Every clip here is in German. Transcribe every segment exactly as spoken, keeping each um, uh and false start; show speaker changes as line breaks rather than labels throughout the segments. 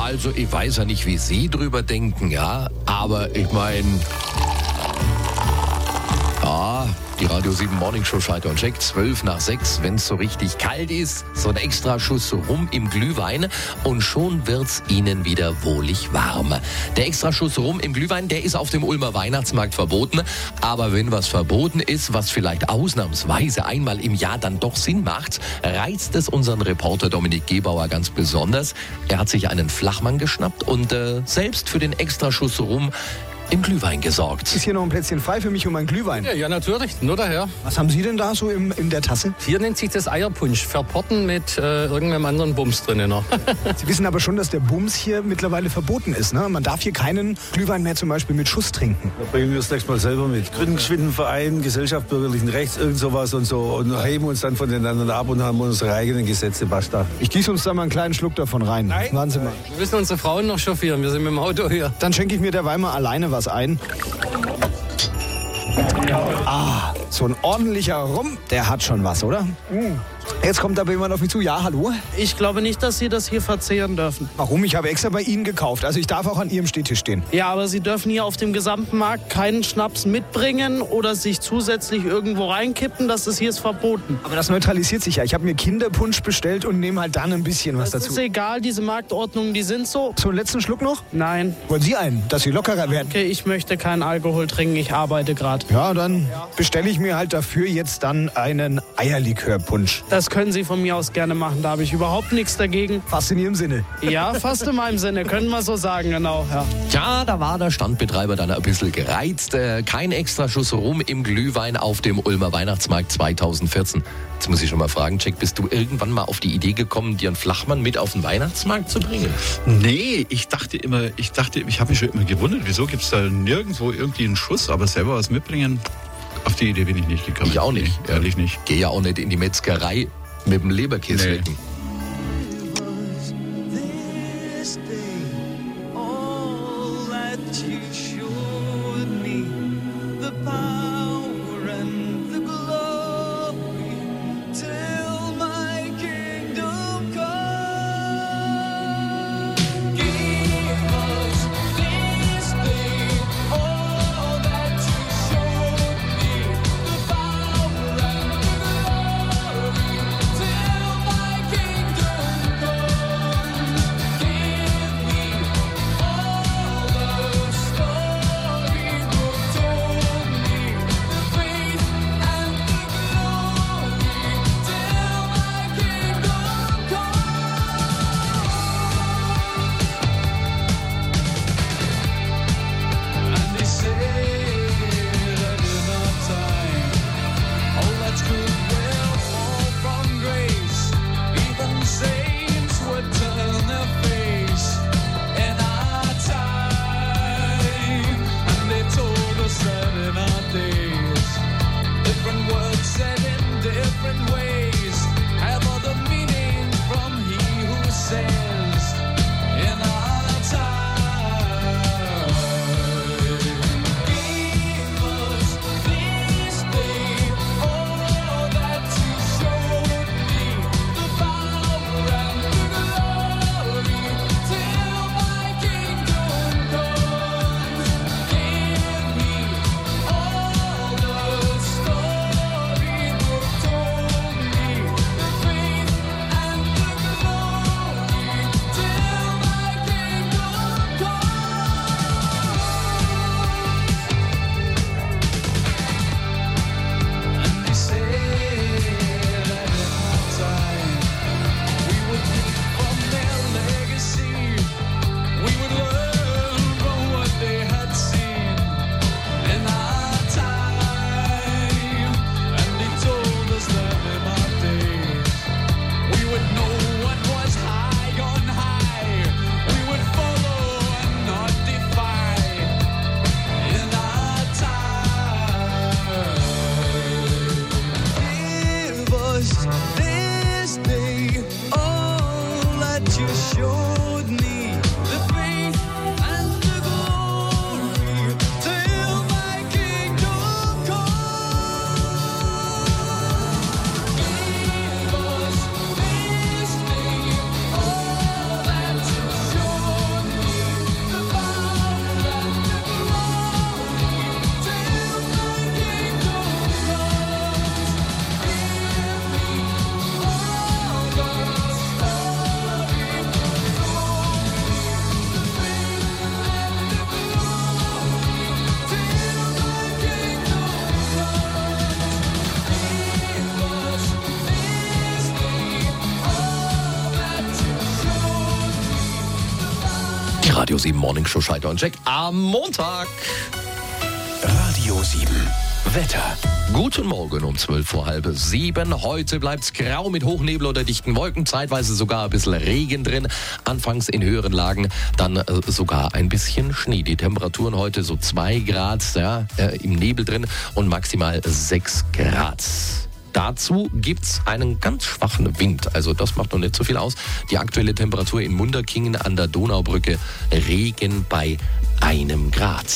Also, ich weiß ja nicht, wie Sie drüber denken, ja, aber ich meine, ja, die Radio sieben Morning Show Schalter und Check, zwölf nach sechs, wenn es so richtig kalt ist, so ein extra Schuss Rum im Glühwein und schon wird's Ihnen wieder wohlig warm. Der extra Schuss Rum im Glühwein, der ist auf dem Ulmer Weihnachtsmarkt verboten, aber wenn was verboten ist, was vielleicht ausnahmsweise einmal im Jahr dann doch Sinn macht, reizt es unseren Reporter Dominik Gebauer ganz besonders. Er hat sich einen Flachmann geschnappt und äh, selbst für den extra Schuss Rum im Glühwein gesorgt.
Ist hier noch ein Plätzchen frei für mich um einen Glühwein?
Ja, ja, natürlich, nur daher.
Was haben Sie denn da so im, in der Tasse?
Hier nennt sich das Eierpunsch, verpotten mit äh, irgendeinem anderen Bums drinnen noch.
Sie wissen aber schon, dass der Bums hier mittlerweile verboten ist, ne? Man darf hier keinen Glühwein mehr zum Beispiel mit Schuss trinken.
Da bringen wir es nächstes Mal selber mit. Gründen Verein, Gesellschaft bürgerlichen Rechts, irgend sowas und so. Und heben uns dann voneinander ab und haben unsere eigenen Gesetze, basta.
Ich gieße uns da mal einen kleinen Schluck davon rein.
Nein.
Warten Sie mal.
Wir müssen unsere Frauen noch chauffieren, wir sind mit dem Auto hier.
Dann schenke ich mir derweil mal alleine was ein. Ah, so ein ordentlicher Rum, der hat schon was, oder? Mm. Jetzt kommt aber jemand auf mich zu. Ja, hallo?
Ich glaube nicht, dass Sie das hier verzehren dürfen.
Warum? Ich habe extra bei Ihnen gekauft. Also ich darf auch an Ihrem Stehtisch stehen.
Ja, aber Sie dürfen hier auf dem gesamten Markt keinen Schnaps mitbringen oder sich zusätzlich irgendwo reinkippen. Das ist hier ist verboten.
Aber das neutralisiert sich ja. Ich habe mir Kinderpunsch bestellt und nehme halt dann ein bisschen was
Das
dazu.
ist egal, diese Marktordnungen, die sind so.
So, einen letzten Schluck noch?
Nein.
Wollen Sie einen, dass Sie lockerer werden?
Okay, ich möchte keinen Alkohol trinken, ich arbeite gerade.
Ja, dann bestelle ich mir halt dafür jetzt dann einen Eierlikörpunsch.
Das können Sie von mir aus gerne machen, da habe ich überhaupt nichts dagegen.
Fast in Ihrem Sinne.
Ja, fast in meinem Sinne, können wir so sagen, genau. Ja.
Tja, da war der Standbetreiber dann ein bisschen gereizt. Äh, kein extra Schuss Rum im Glühwein auf dem Ulmer Weihnachtsmarkt zweitausendvierzehn. Jetzt muss ich schon mal fragen, Jack, bist du irgendwann mal auf die Idee gekommen, dir einen Flachmann mit auf den Weihnachtsmarkt zu bringen?
Nee, ich dachte immer, ich dachte, ich habe mich schon immer gewundert, wieso gibt es da nirgendwo irgendwie einen Schuss, aber selber was mitbringen, auf die Idee bin ich nicht gekommen.
Ich auch nicht.
Nee, ehrlich nicht.
Geh ja auch nicht in die Metzgerei mit dem Leberkäse lecken. Die Radio sieben Morning Show Schalter und Check am Montag.
Radio sieben. Wetter.
Guten Morgen um zwölf vor halb sieben. Heute bleibt's grau mit Hochnebel oder dichten Wolken, zeitweise sogar ein bisschen Regen drin. Anfangs in höheren Lagen dann äh, sogar ein bisschen Schnee. Die Temperaturen heute so zwei Grad ja, äh, im Nebel drin und maximal sechs Grad. Dazu gibt's einen ganz schwachen Wind, also das macht noch nicht so viel aus. Die aktuelle Temperatur in Munderkingen an der Donaubrücke, Regen bei einem Grad.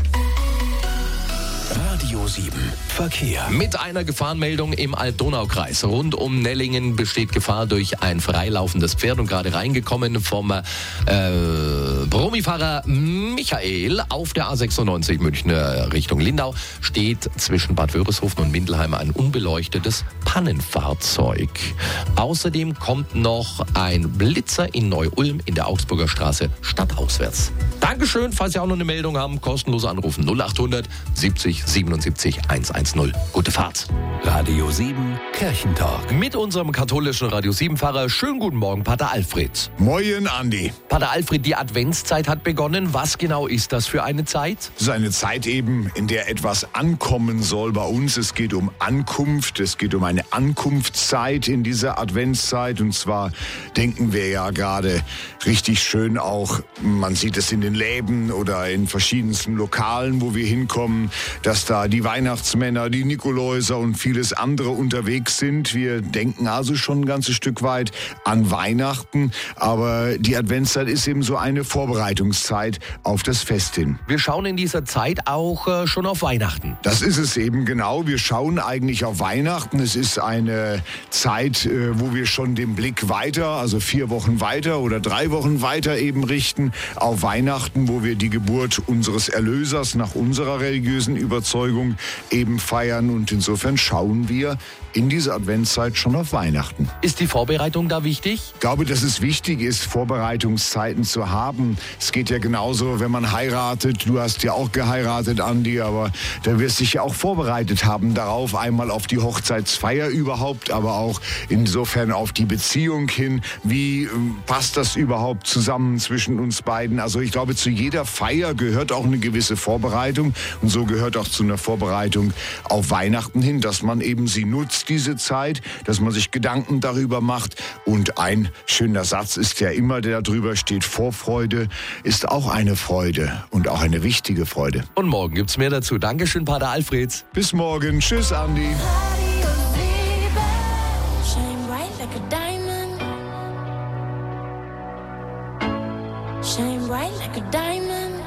Radio sieben. Verkehr.
Mit einer Gefahrenmeldung im Alt-Donau-Kreis. Rund um Nellingen besteht Gefahr durch ein freilaufendes Pferd und gerade reingekommen vom äh, Brummi-Fahrer Michael auf der A sechsundneunzig München Richtung Lindau steht zwischen Bad Wörishofen und Mindelheim ein unbeleuchtetes Pannenfahrzeug. Außerdem kommt noch ein Blitzer in Neu-Ulm in der Augsburger Straße stadtauswärts. Dankeschön, falls Sie auch noch eine Meldung haben, kostenlos anrufen null achthundert siebzig siebenundsiebzig hundertzehn. Gute Fahrt.
Radio sieben. Kirchentag.
Mit unserem katholischen Radio sieben Pfarrer. Schönen guten Morgen, Pater Alfred.
Moin, Andi.
Pater Alfred, die Adventszeit hat begonnen. Was genau ist das für eine Zeit?
Es ist eine Zeit eben, in der etwas ankommen soll bei uns. Es geht um Ankunft. Es geht um eine Ankunftszeit in dieser Adventszeit. Und zwar denken wir ja gerade richtig schön auch, man sieht es in den Läden oder in verschiedensten Lokalen, wo wir hinkommen, dass da die Weihnachtsmänner, die Nikoläuser und vieles andere unterwegs sind. Wir denken also schon ein ganzes Stück weit an Weihnachten, aber die Adventszeit ist eben so eine Vorbereitungszeit auf das Fest hin.
Wir schauen in dieser Zeit auch äh, schon auf Weihnachten.
Das ist es eben genau. Wir schauen eigentlich auf Weihnachten. Es ist eine Zeit, äh, wo wir schon den Blick weiter, also vier Wochen weiter oder drei Wochen weiter eben richten auf Weihnachten, wo wir die Geburt unseres Erlösers nach unserer religiösen Überzeugung eben feiern. Und insofern schauen wir in dieser Adventszeit schon auf Weihnachten.
Ist die Vorbereitung da wichtig?
Ich glaube, dass es wichtig ist, Vorbereitungszeiten zu haben. Es geht ja genauso, wenn man heiratet. Du hast ja auch geheiratet, Andi, aber da wirst du dich ja auch vorbereitet haben darauf, einmal auf die Hochzeitsfeier überhaupt, aber auch insofern auf die Beziehung hin. Wie äh, passt das überhaupt zusammen zwischen uns beiden? Also ich glaube, zu jeder Feier gehört auch eine gewisse Vorbereitung und so gehört auch zu einer Vorbereitung auf Weihnachten hin, dass man eben sie nutzt, diese Zeit, dass man sich Gedanken darüber macht. Und ein schöner Satz ist ja immer, der darüber steht, Vorfreude ist auch eine Freude und auch eine wichtige Freude.
Und morgen gibt's mehr dazu. Dankeschön, Pater Alfred.
Bis morgen. Tschüss, Andi.
Shine bright like a diamond. Shine bright like a diamond.